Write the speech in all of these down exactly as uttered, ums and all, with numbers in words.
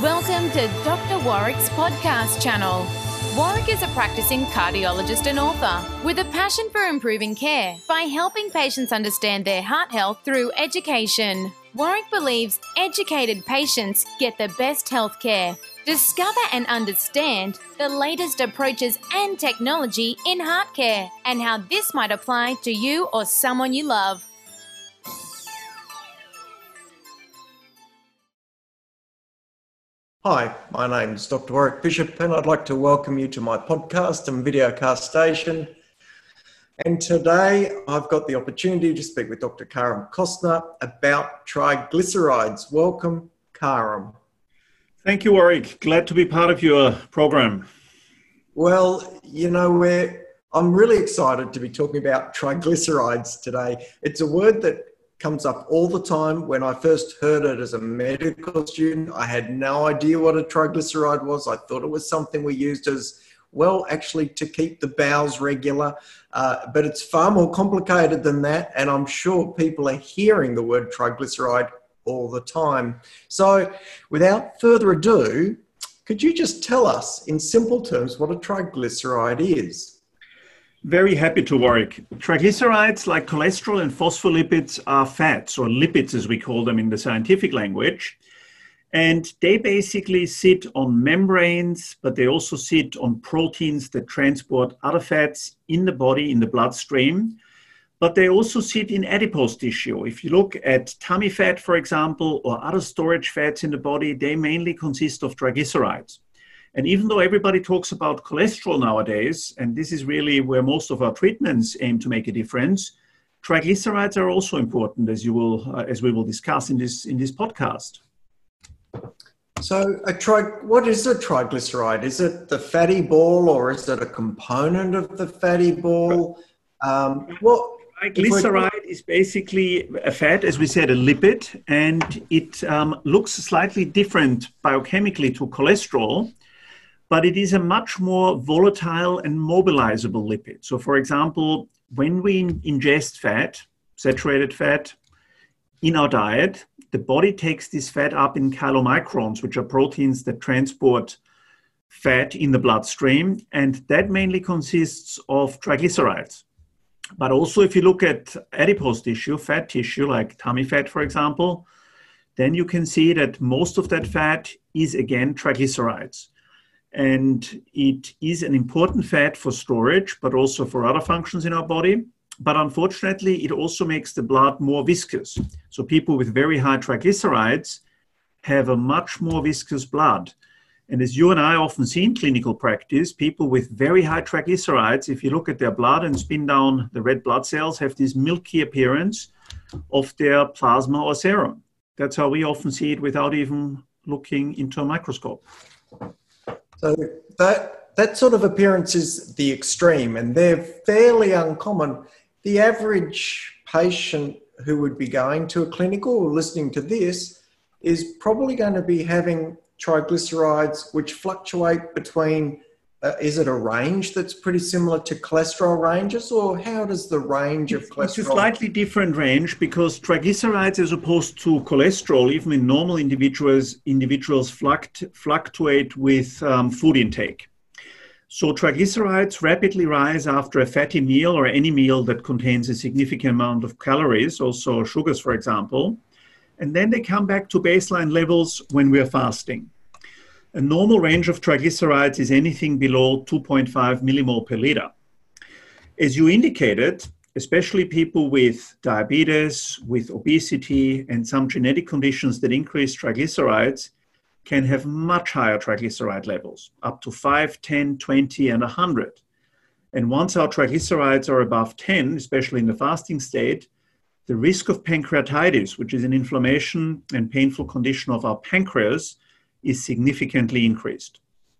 Welcome to Doctor Warwick's podcast channel. Warwick is a practicing cardiologist and author with a passion for improving care by helping patients understand their heart health through education. Warwick believes educated patients get the best health care. Discover and understand the latest approaches and technology in heart care and how this might apply to you or someone you love. Hi, my name is Doctor Warwick Bishop and I'd like to welcome you to my podcast and videocast station. And today I've got the opportunity to speak with Doctor Karim Kostner about triglycerides. Welcome, Karim. Thank you, Warwick. Glad to be part of your program. Well, you know, we're, I'm really excited to be talking about triglycerides today. It's a word that comes up all the time. When I first heard it as a medical student, I had no idea what a triglyceride was. I thought it was something we used as well, actually, to keep the bowels regular. Uh, but it's far more complicated than that. And I'm sure people are hearing the word triglyceride all the time. So without further ado, could you just tell us in simple terms what a triglyceride is? Very happy to, Warwick. Triglycerides, like cholesterol and phospholipids, are fats, or lipids as we call them in the scientific language. And they basically sit on membranes, but they also sit on proteins that transport other fats in the body, in the bloodstream. But they also sit in adipose tissue. If you look at tummy fat, for example, or other storage fats in the body, they mainly consist of triglycerides. And even though everybody talks about cholesterol nowadays, and this is really where most of our treatments aim to make a difference, triglycerides are also important, as you will, uh, as we will discuss in this in this podcast. So, a tri- what is a triglyceride? Is it the fatty ball, or is it a component of the fatty ball? Um, what? Triglyceride is basically a fat, as we said, a lipid, and it um, looks slightly different biochemically to cholesterol. But it is a much more volatile and mobilizable lipid. So, for example, when we ingest fat, saturated fat, in our diet, the body takes this fat up in chylomicrons, which are proteins that transport fat in the bloodstream, and that mainly consists of triglycerides. But also, if you look at adipose tissue, fat tissue, like tummy fat, for example, then you can see that most of that fat is, again, triglycerides. And it is an important fat for storage, but also for other functions in our body. But unfortunately, it also makes the blood more viscous. So people with very high triglycerides have a much more viscous blood. And as you and I often see in clinical practice, people with very high triglycerides, if you look at their blood and spin down the red blood cells, have this milky appearance of their plasma or serum. That's how we often see it without even looking into a microscope. So that that sort of appearance is the extreme, and they're fairly uncommon. The average patient who would be going to a clinic or listening to this is probably going to be having triglycerides which fluctuate between, uh, is it a range that's pretty similar to cholesterol ranges, or how does the range of cholesterol? It's a slightly different range because triglycerides, as opposed to cholesterol, even in normal individuals, individuals fluct, fluctuate with um, food intake. So triglycerides rapidly rise after a fatty meal or any meal that contains a significant amount of calories, also sugars, for example, and then they come back to baseline levels when we're fasting. A normal range of triglycerides is anything below two point five millimole per liter. As you indicated, especially people with diabetes, with obesity, and some genetic conditions that increase triglycerides can have much higher triglyceride levels, up to five, ten, twenty, and one hundred. And once our triglycerides are above ten, especially in the fasting state, the risk of pancreatitis, which is an inflammation and painful condition of our pancreas, is significantly increased.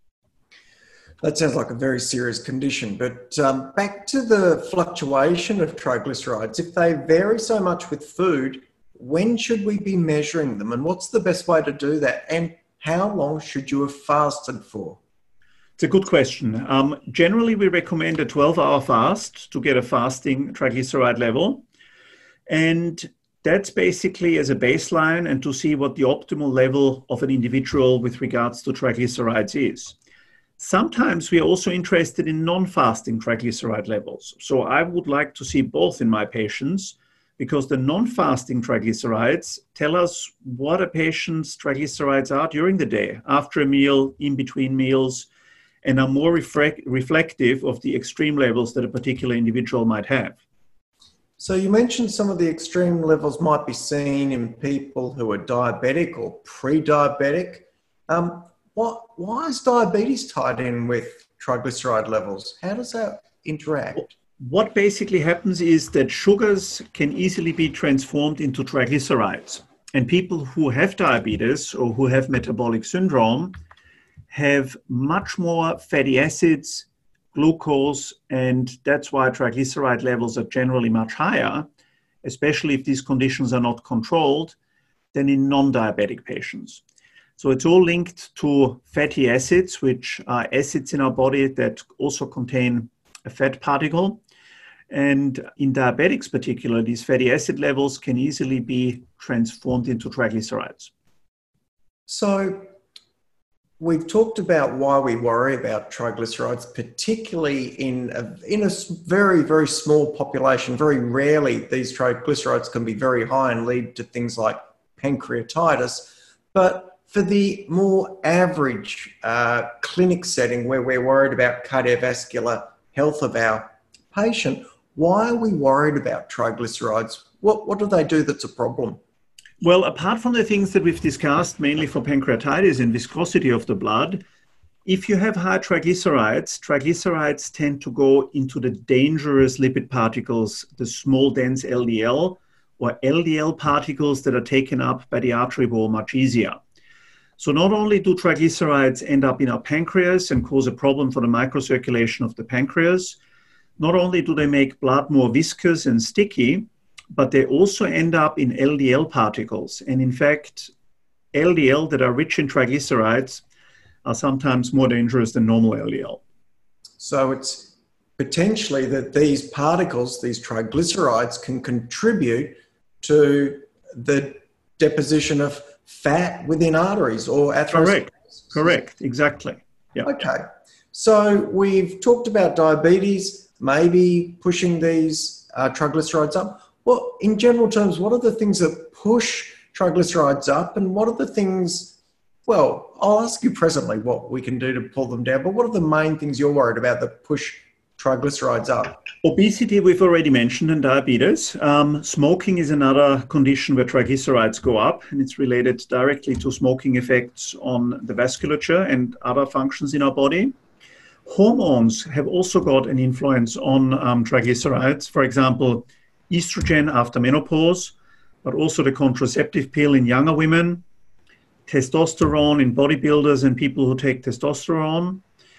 That sounds like a very serious condition. But um, back to the fluctuation of triglycerides, if they vary so much with food, when should we be measuring them? And what's the best way to do that? And how long should you have fasted for? It's a good question. Um, generally, we recommend a twelve-hour fast to get a fasting triglyceride level. And that's basically as a baseline and to see what the optimal level of an individual with regards to triglycerides is. Sometimes we are also interested in non-fasting triglyceride levels. So I would like to see both in my patients, because the non-fasting triglycerides tell us what a patient's triglycerides are during the day, after a meal, in between meals, and are more reflect- reflective of the extreme levels that a particular individual might have. So you mentioned some of the extreme levels might be seen in people who are diabetic or pre-diabetic. Um, what, why is diabetes tied in with triglyceride levels? How does that interact? What basically happens is that sugars can easily be transformed into triglycerides. And people who have diabetes or who have metabolic syndrome have much more fatty acids, glucose, and that's why triglyceride levels are generally much higher, especially if these conditions are not controlled, than in non-diabetic patients. So it's all linked to fatty acids, which are acids in our body that also contain a fat particle. And in diabetics particularly, these fatty acid levels can easily be transformed into triglycerides. So we've talked about why we worry about triglycerides, particularly in a, in a very, very small population. Very rarely these triglycerides can be very high and lead to things like pancreatitis. But for the more average uh, clinic setting where we're worried about cardiovascular health of our patient, why are we worried about triglycerides? What, what do they do that's a problem? Well, apart from the things that we've discussed, mainly for pancreatitis and viscosity of the blood, if you have high triglycerides, triglycerides tend to go into the dangerous lipid particles, the small dense L D L or L D L particles that are taken up by the artery wall much easier. So not only do triglycerides end up in our pancreas and cause a problem for the microcirculation of the pancreas, not only do they make blood more viscous and sticky, but they also end up in L D L particles. And in fact, L D L that are rich in triglycerides are sometimes more dangerous than normal L D L. So it's potentially that these particles, these triglycerides, can contribute to the deposition of fat within arteries or atherosclerosis. Correct, correct, exactly. Yeah. Okay, so we've talked about diabetes, maybe pushing these uh, triglycerides up. Well, in general terms, what are the things that push triglycerides up, and what are the things, well, I'll ask you presently what we can do to pull them down, but what are the main things you're worried about that push triglycerides up? Obesity, we've already mentioned, and diabetes. Um, smoking is another condition where triglycerides go up, and it's related directly to smoking effects on the vasculature and other functions in our body. Hormones have also got an influence on um, triglycerides. For example, estrogen after menopause, but also the contraceptive pill in younger women, testosterone in bodybuilders and people who take testosterone.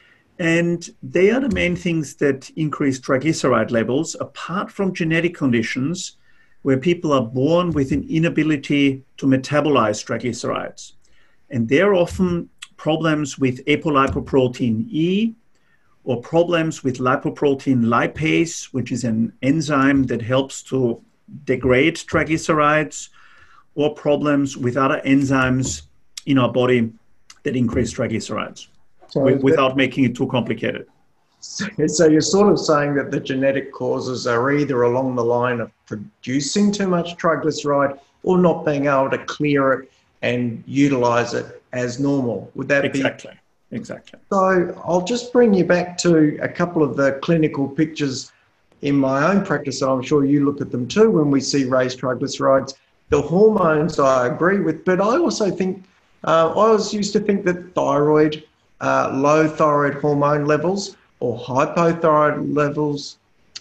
And they are the main things that increase triglyceride levels, apart from genetic conditions where people are born with an inability to metabolize triglycerides. And they're often problems with apolipoprotein E, or problems with lipoprotein lipase, which is an enzyme that helps to degrade triglycerides, or problems with other enzymes in our body that increase triglycerides, so with, without making it too complicated. So, so you're sort of saying that the genetic causes are either along the line of producing too much triglyceride or not being able to clear it and utilize it as normal. Would that exactly. be? Exactly. Exactly. So I'll just bring you back to a couple of the clinical pictures in my own practice, and I'm sure you look at them too when we see raised triglycerides. The hormones I agree with, but I also think, uh, I always used to think that thyroid, uh, low thyroid hormone levels or hypothyroid levels,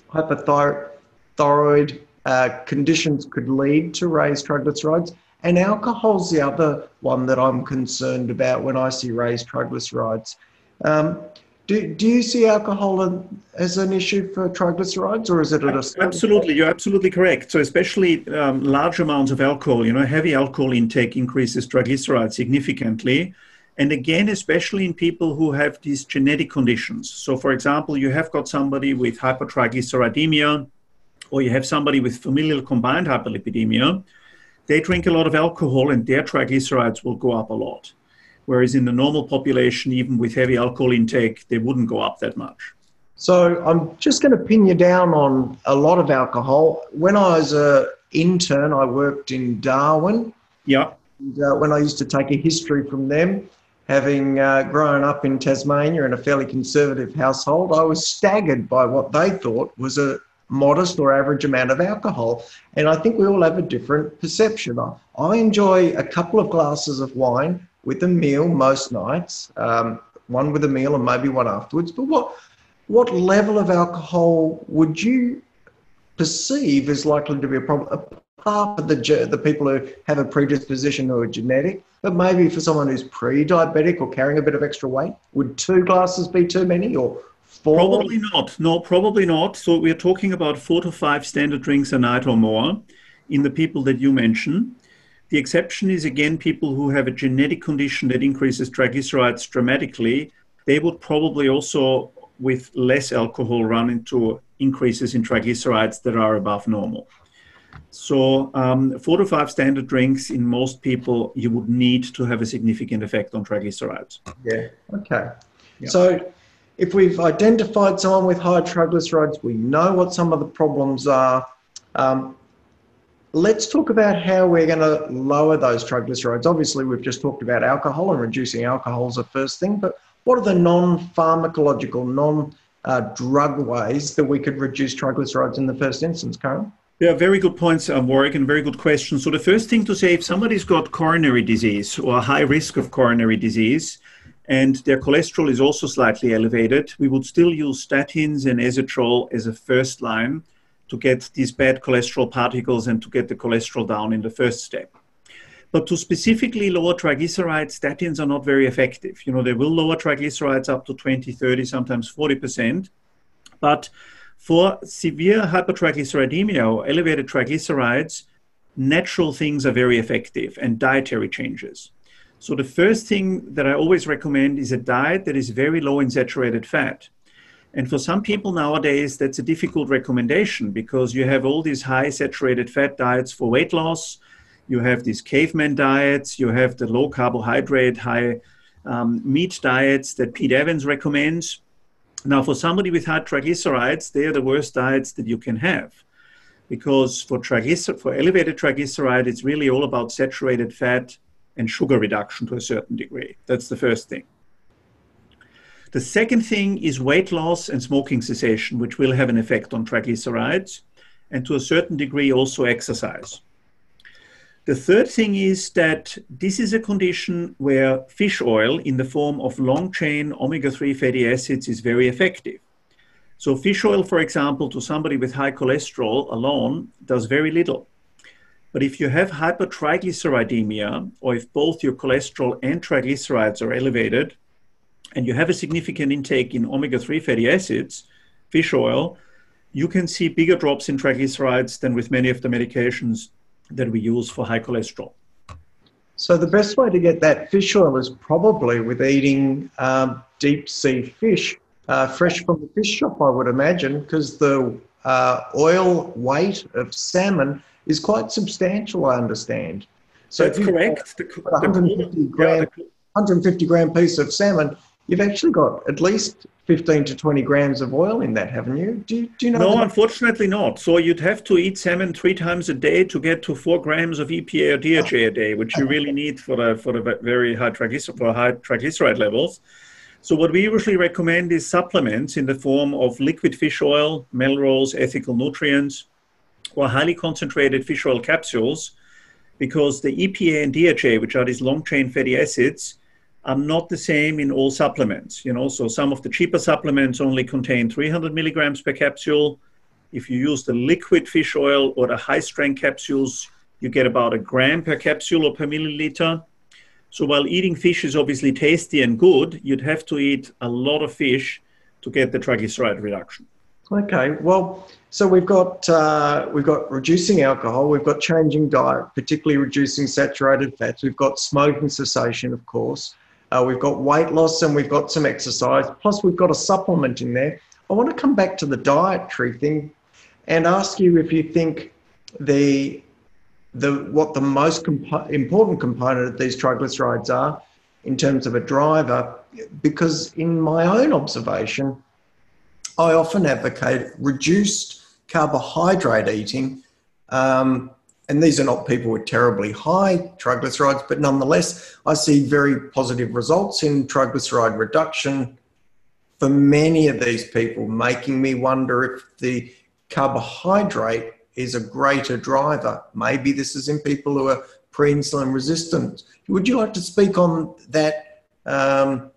hypothyroid uh, conditions could lead to raised triglycerides. And alcohol's the other one that I'm concerned about when I see raised triglycerides. Um, do, do you see alcohol as an issue for triglycerides, or is it at a... Absolutely, you're absolutely correct. So especially um, large amounts of alcohol, you know, heavy alcohol intake increases triglycerides significantly. And again, especially in people who have these genetic conditions. So for example, you have got somebody with hypertriglyceridemia, or you have somebody with familial combined hyperlipidemia, they drink a lot of alcohol and their triglycerides will go up a lot. Whereas in the normal population, even with heavy alcohol intake, they wouldn't go up that much. So I'm just going to pin you down on a lot of alcohol. When I was an intern, I worked in Darwin. Yeah. And, uh, when I used to take a history from them, having uh, grown up in Tasmania in a fairly conservative household, I was staggered by what they thought was a modest or average amount of alcohol. And I think we all have a different perception. I, I enjoy a couple of glasses of wine with a meal most nights, um, one with a meal and maybe one afterwards. But what what level of alcohol would you perceive is likely to be a problem, apart from the, the people who have a predisposition who are genetic, but maybe for someone who's pre-diabetic or carrying a bit of extra weight? Would two glasses be too many, or four? Probably not. No, probably not. So we're talking about four to five standard drinks a night or more in the people that you mentioned. The exception is, again, people who have a genetic condition that increases triglycerides dramatically. They would probably also, with less alcohol, run into increases in triglycerides that are above normal. So um, four to five standard drinks in most people, you would need to have a significant effect on triglycerides. Yeah, okay. Yeah. So if we've identified someone with high triglycerides, we know what some of the problems are. Um, let's talk about how we're going to lower those triglycerides. Obviously, we've just talked about alcohol, and reducing alcohol is the first thing, but what are the non-pharmacological, non-drug ways that we could reduce triglycerides in the first instance, Karen? Yeah, very good points, um, Warwick, and very good question. So the first thing to say, if somebody's got coronary disease or a high risk of coronary disease, and their cholesterol is also slightly elevated, we would still use statins and ezetrol as a first line to get these bad cholesterol particles and to get the cholesterol down in the first step. But to specifically lower triglycerides, statins are not very effective. You know, they will lower triglycerides up to twenty, thirty, sometimes forty percent. But for severe hypertriglyceridemia or elevated triglycerides, natural things are very effective, and dietary changes. So the first thing that I always recommend is a diet that is very low in saturated fat. And for some people nowadays, that's a difficult recommendation because you have all these high saturated fat diets for weight loss. You have these caveman diets. You have the low carbohydrate, high um, meat diets that Pete Evans recommends. Now, for somebody with high triglycerides, they are the worst diets that you can have, because for triglycer- for elevated triglyceride, it's really all about saturated fat and sugar reduction to a certain degree. That's the first thing. The second thing is weight loss and smoking cessation, which will have an effect on triglycerides, and to a certain degree also exercise. The third thing is that this is a condition where fish oil in the form of long-chain omega three fatty acids is very effective. So fish oil, for example, to somebody with high cholesterol alone does very little. But if you have hypertriglyceridemia, or if both your cholesterol and triglycerides are elevated, and you have a significant intake in omega three fatty acids, fish oil, you can see bigger drops in triglycerides than with many of the medications that we use for high cholesterol. So the best way to get that fish oil is probably with eating um, deep sea fish, uh, fresh from the fish shop, I would imagine, because the uh, oil weight of salmon is quite substantial, I understand. So that's if correct. The, a one hundred fifty gram, yeah, the, one hundred fifty gram piece of salmon, you've actually got at least fifteen to twenty grams of oil in that, haven't you? Do you, do you know? No, that? Unfortunately not. So you'd have to eat salmon three times a day to get to four grams of E P A or D H A a day, which you really need for the for the very high triglyceride for high triglyceride levels. So what we usually recommend is supplements in the form of liquid fish oil, Melrose Ethical Nutrients, or highly concentrated fish oil capsules, because the E P A and D H A, which are these long-chain fatty acids, are not the same in all supplements. You know, so some of the cheaper supplements only contain three hundred milligrams per capsule. If you use the liquid fish oil or the high-strength capsules, you get about a gram per capsule or per milliliter. So while eating fish is obviously tasty and good, you'd have to eat a lot of fish to get the triglyceride reduction. Okay, well, so we've got uh, we've got reducing alcohol, we've got changing diet, particularly reducing saturated fats, we've got smoking cessation, of course, uh, we've got weight loss, and we've got some exercise, plus we've got a supplement in there. I want to come back to the dietary thing. and ask you if you think the the what the most compo- important component of these triglycerides are in terms of a driver, because in my own observation, I often advocate reduced carbohydrate eating, um, and these are not people with terribly high triglycerides, but nonetheless, I see very positive results in triglyceride reduction for many of these people, making me wonder if the carbohydrate is a greater driver. Maybe this is in people who are pre-insulin resistant. Would you like to speak on that um,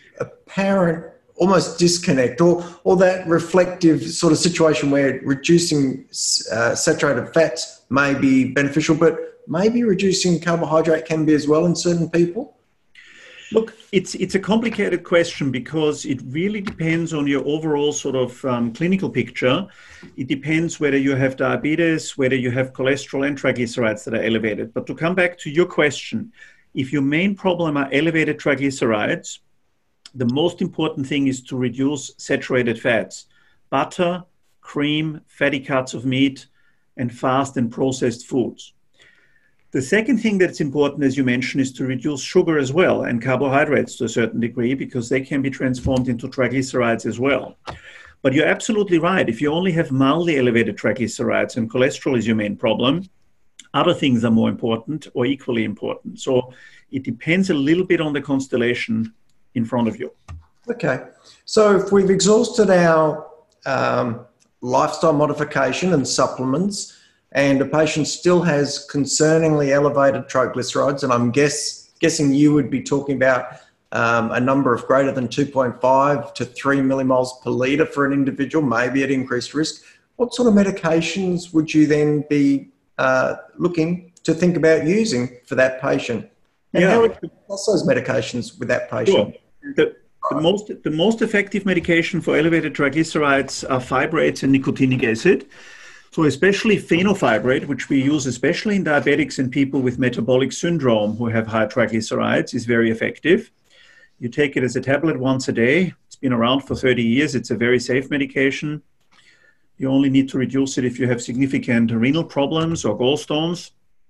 apparent almost disconnect, or or that reflective sort of situation where reducing uh, saturated fats may be beneficial, but maybe reducing carbohydrate can be as well in certain people? Look, it's it's a complicated question because it really depends on your overall sort of um, clinical picture. It depends whether you have diabetes, whether you have cholesterol and triglycerides that are elevated. But to come back to your question, if your main problem are elevated triglycerides, the most important thing is to reduce saturated fats, butter, cream, fatty cuts of meat, and fast and processed foods. The second thing that's important, as you mentioned, is to reduce sugar as well and carbohydrates to a certain degree, because they can be transformed into triglycerides as well. But you're absolutely right. If you only have mildly elevated triglycerides and cholesterol is your main problem, other things are more important or equally important. So it depends a little bit on the constellation in front of you. Okay. So if we've exhausted our um, lifestyle modification and supplements, and a patient still has concerningly elevated triglycerides, and I'm guess, guessing you would be talking about um, a number of greater than two point five to three millimoles per litre for an individual, maybe at increased risk, what sort of medications would you then be uh, looking to think about using for that patient? And yeah. how would you discuss those medications with that patient? Sure. The, the, most, the most effective medication for elevated triglycerides are fibrates and nicotinic acid. So especially fenofibrate, which we use especially in diabetics and people with metabolic syndrome who have high triglycerides, is very effective. You take it as a tablet once a day. It's been around for thirty years. It's a very safe medication. You only need to reduce it if you have significant renal problems or gallstones.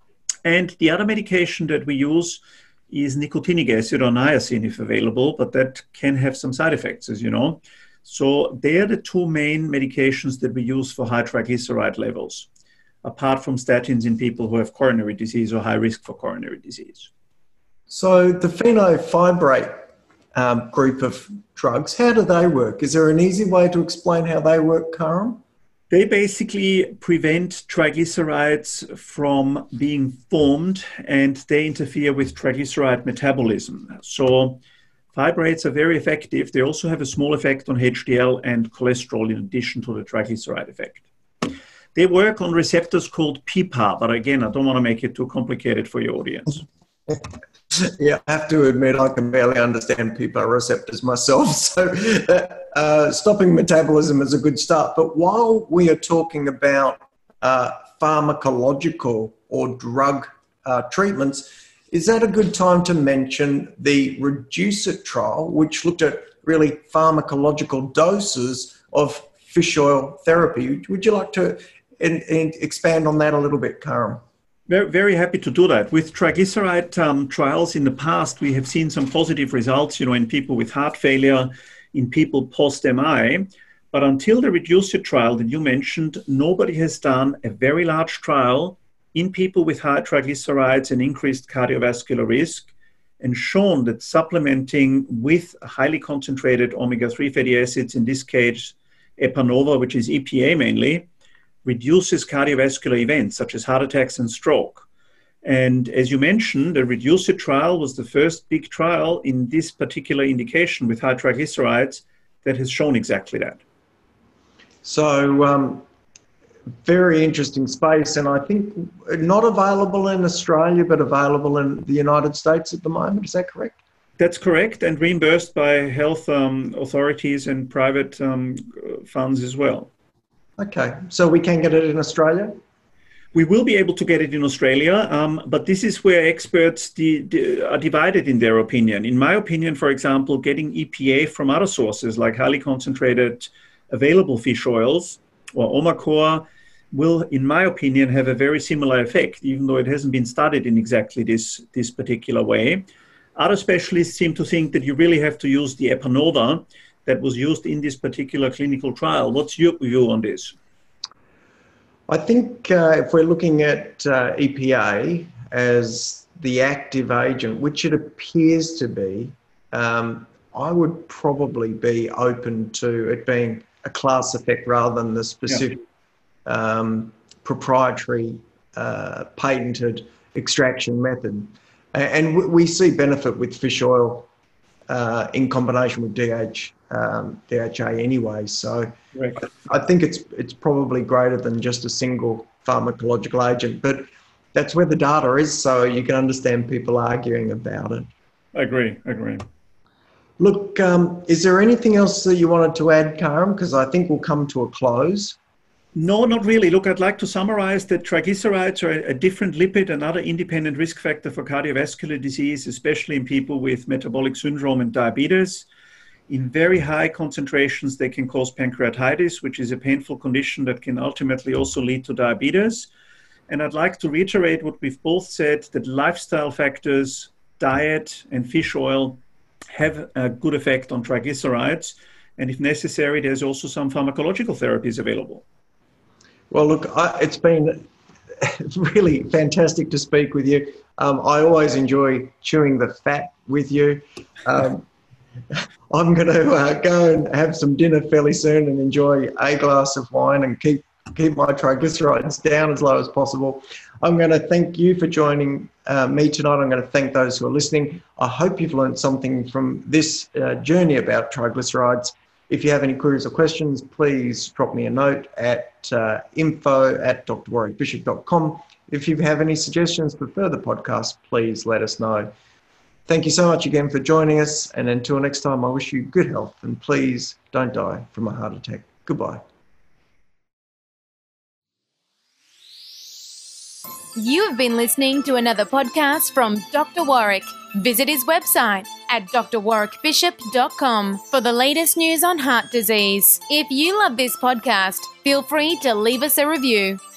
And the other medication that we use is nicotinic acid or niacin if available, but that can have some side effects, as you know. So they are the two main medications that we use for high triglyceride levels, apart from statins in people who have coronary disease or high risk for coronary disease. So the fenofibrate um, group of drugs, how do they work? Is there an easy way to explain how they work, Karim? They basically prevent triglycerides from being formed, and they interfere with triglyceride metabolism. So fibrates are very effective. They also have a small effect on H D L and cholesterol in addition to the triglyceride effect. They work on receptors called P P A R, but again, I don't want to make it too complicated for your audience. Yeah, I have to admit I can barely understand P P A R receptors myself, so uh, stopping metabolism is a good start. But while we are talking about uh, pharmacological or drug uh, treatments, is that a good time to mention the REDUCE-IT trial, which looked at really pharmacological doses of fish oil therapy? Would you like to in, in expand on that a little bit, Karim? Very, very happy to do that. With triglyceride um, trials in the past, we have seen some positive results, you know, in people with heart failure, in people post-M I. But until the REDUCE-IT trial that you mentioned, nobody has done a very large trial in people with high triglycerides and increased cardiovascular risk, and shown that supplementing with highly concentrated omega three fatty acids, in this case, Epanova, which is E P A mainly, reduces cardiovascular events such as heart attacks and stroke. And as you mentioned, the REDUCE-IT trial was the first big trial in this particular indication with high triglycerides that has shown exactly that. So, um, very interesting space, and I think not available in Australia, but available in the United States at the moment. Is that correct? That's correct, and reimbursed by health um, authorities and private um, funds as well. Okay, so we can get it in Australia? We will be able to get it in Australia, um, but this is where experts de- de- are divided in their opinion. In my opinion, for example, getting E P A from other sources like highly concentrated available fish oils or Omacor will, in my opinion, have a very similar effect, even though it hasn't been studied in exactly this, this particular way. Other specialists seem to think that you really have to use the Epanova that was used in this particular clinical trial. What's your view on this? I think uh, if we're looking at uh, E P A as the active agent, which it appears to be, um, I would probably be open to it being a class effect rather than the specific yeah. um, proprietary uh, patented extraction method. And we see benefit with fish oil uh, in combination with D H, um, D H A anyway. So right. I think it's it's probably greater than just a single pharmacological agent. But that's where the data is, so you can understand people arguing about it. I agree, I agree. Look, um, is there anything else that you wanted to add, Karim? Because I think we'll come to a close. No, not really. Look, I'd like to summarize that triglycerides are a different lipid, another independent risk factor for cardiovascular disease, especially in people with metabolic syndrome and diabetes. In very high concentrations, they can cause pancreatitis, which is a painful condition that can ultimately also lead to diabetes. And I'd like to reiterate what we've both said, that lifestyle factors, diet, and fish oil have a good effect on triglycerides. And if necessary, there's also some pharmacological therapies available. Well, look, I, it's been really fantastic to speak with you. Um, I always enjoy chewing the fat with you. Um, I'm going to uh, go and have some dinner fairly soon and enjoy a glass of wine and keep keep my triglycerides down as low as possible. I'm going to thank you for joining uh, me tonight. I'm going to thank those who are listening. I hope you've learned something from this uh, journey about triglycerides. If you have any queries or questions, please drop me a note at uh, info at d r warwick bishop dot com. If you have any suggestions for further podcasts, please let us know. Thank you so much again for joining us. And until next time, I wish you good health and please don't die from a heart attack. Goodbye. You have been listening to another podcast from Doctor Warwick. Visit his website at d r warwick bishop dot com for the latest news on heart disease. If you love this podcast, feel free to leave us a review.